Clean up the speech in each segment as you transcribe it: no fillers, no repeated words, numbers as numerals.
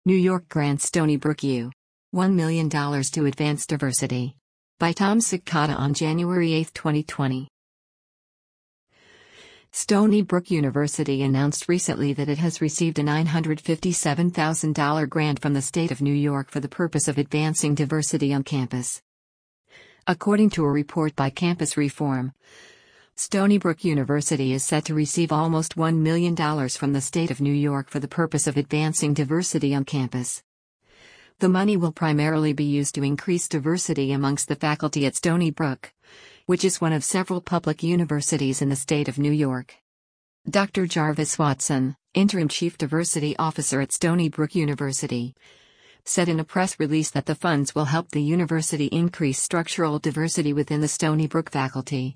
New York grants Stony Brook U. $1 million to advance diversity. By Tom Sikata on January 8, 2020. Stony Brook University announced recently that it has received a $957,000 grant from the state of New York for the purpose of advancing diversity on campus. According to a report by Campus Reform, Stony Brook University is set to receive almost $1 million from the state of New York for the purpose of advancing diversity on campus. The money will primarily be used to increase diversity amongst the faculty at Stony Brook, which is one of several public universities in the state of New York. Dr. Jarvis Watson, Interim Chief Diversity Officer at Stony Brook University, said in a press release that the funds will help the university increase structural diversity within the Stony Brook faculty.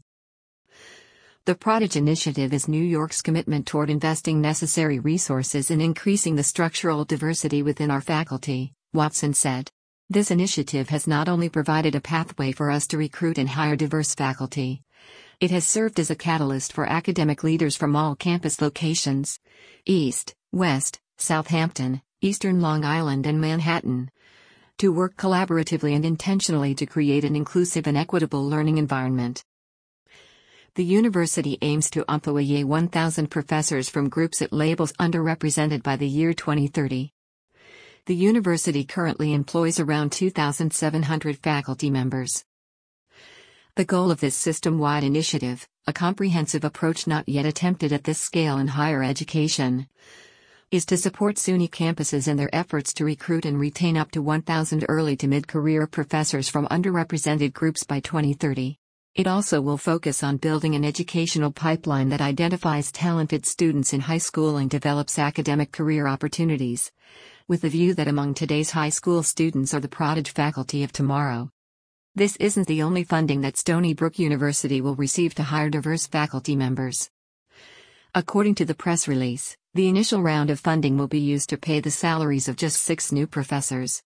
The Prodigy Initiative is New York's commitment toward investing necessary resources in increasing the structural diversity within our faculty, Watson said. This initiative has not only provided a pathway for us to recruit and hire diverse faculty, it has served as a catalyst for academic leaders from all campus locations, East, West, Southampton, Eastern Long Island and Manhattan, to work collaboratively and intentionally to create an inclusive and equitable learning environment. The university aims to employ 1,000 professors from groups it labels underrepresented by the year 2030. The university currently employs around 2,700 faculty members. The goal of this system-wide initiative, a comprehensive approach not yet attempted at this scale in higher education, is to support SUNY campuses in their efforts to recruit and retain up to 1,000 early to mid-career professors from underrepresented groups by 2030. It also will focus on building an educational pipeline that identifies talented students in high school and develops academic career opportunities, with the view that among today's high school students are the Prodigy faculty of tomorrow. This isn't the only funding that Stony Brook University will receive to hire diverse faculty members. According to the press release, the initial round of funding will be used to pay the salaries of just 6 new professors.